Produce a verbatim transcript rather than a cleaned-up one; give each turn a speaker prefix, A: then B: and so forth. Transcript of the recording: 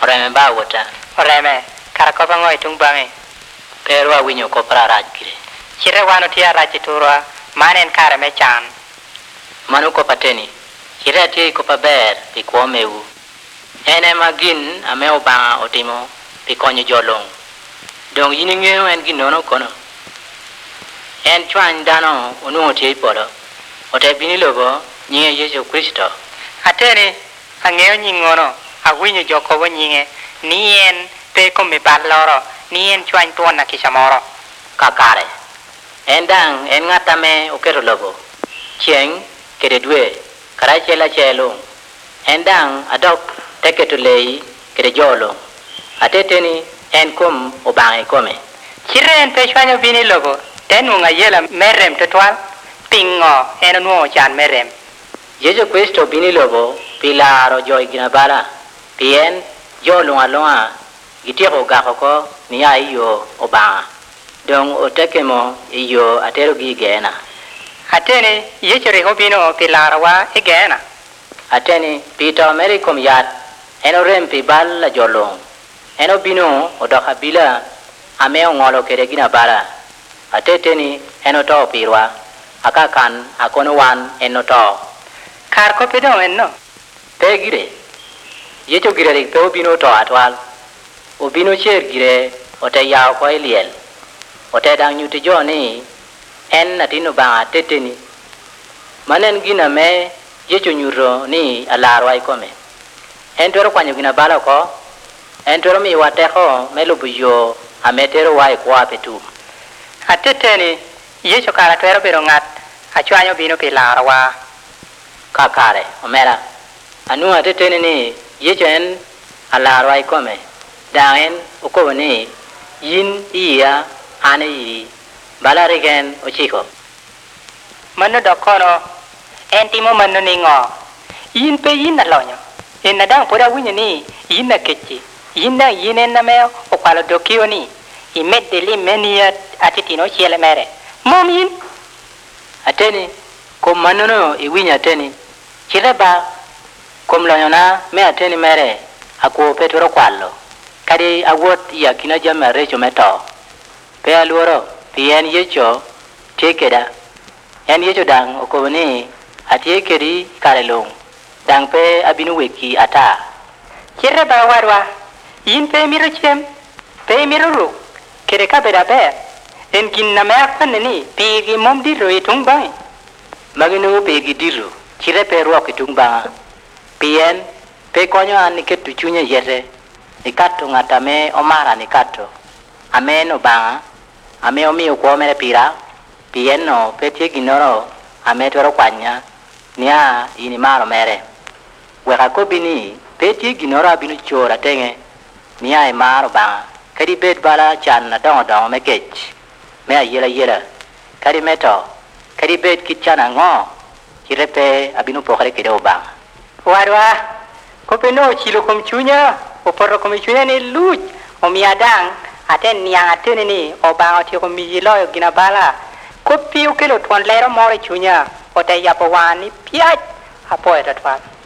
A: Oreme ba wota.
B: Oreme, karako bango itung bangi.
A: Perwa winyo ko para rajkire.
B: Chire wano tia rajiturwa, manen karame chan.
A: Manu ko pateni. Chire ati ko paber pi kuomewu. Ene magin ame obanga otimo pi konyo jolong. Dong yini ngeo en ginono kono. En chwan dano unu oti polo. Ote bini logo nyinge Yesu Kristo.
B: Atene, angeo nyingono, awinyo jokobo nyinge, ni en pe kome baloro, ni en chwan tuon na kishamoro.
A: Kakare. En dang en ngatame okero logo. Chieng kede dwe, karai chela chelo. En dang adok teke to lei kede jolo. Ateteni en kum obange kome.
B: Chire en pe chwanyo bini logo, ten unga yela merem tutwal, pingo en nuo chan merem.
A: Yesu Kristo bini logo pilaro joy ginabala. Pien jo lunga lunga gitieko gako ko niya iyo obanga. Dong oteke mo iyo atero gi gena.
B: Atene Yesu reko bino pilaro wa igena.
A: Atene pita meri kom yat eno rempi bal la jolong. Eno bino odoka bila ameo ngolo kere ginabala. Ateteni eno to pirwa akakan akono wan eno to.
B: Kar ko pedo enno.
A: Pe gire. Yecho gire rik pe obino to atwal. Obino cher gire ote yao ko eliel. Ote dang nyuti jo ni en natino banga teteni. Manen gina me yecho nyuro ni alarwa ikome. En toro kwanyo gina bala ko. En toro mi wate ko me lubu yo ametero wa ikwa petu.
B: Ateteni Yesu kara twero biro ngat achwanyo bino pilaro wa.
A: Kakare omera. Anu ateteni ni Yecho en alarwa ikome. Daen uko ni yin iya ane yi balarigen ochiko.
B: Mano dokono en timo mano ningo. Yin pe yin alonyo. En nadang poda winya ni yin na kechi. Yin na yin en nameo okwalo dokio ni. Imet deli menia atitino chiele mere. Mom yin.
A: Ateni kom mano no iwinya ateni. Chile ba kom lonyona me ateni mere ako petro kwalo. Kadi awot ya kina jama recho meto. Pe aluoro pien yecho tekeda. En yecho dang okoboni atiekedi karelong. Dang pe abinu weki ata.
B: Chire ba warwa. Yin pe miro chem. Pe miro ru. Kere ka beda be. En kin na mek paneni pigi mom diro itung bai.
A: Maginu pigi diro. Chire pe ruok itung banga. Pien pe konyo an niketu chunye yete. Nikato ngatame omara nikato. Ame no banga. Ame omi ukwo mere pira. Pien no pe tie ginoro. Ame toro kwanya. Nia ini maro mere. Weka ko bini pe tie ginoro abinu chora tenge. Nia e maro banga. Kadi bet bala chan na dongo dongo me kech. Mea yela yela. Kadi meto. Kadi bet kichana ngo. Kirepe abinu pokere kide banga.
B: Warwa. Kope no chilo kom chunya. Oporo kom chunya ni luch. Omiadang. Aten niang atene ni. Obang otio kom miyilo ginabala. Kopi ukelo tuan lero more chunya. Ote yapo wani piaj. Apo etatwan.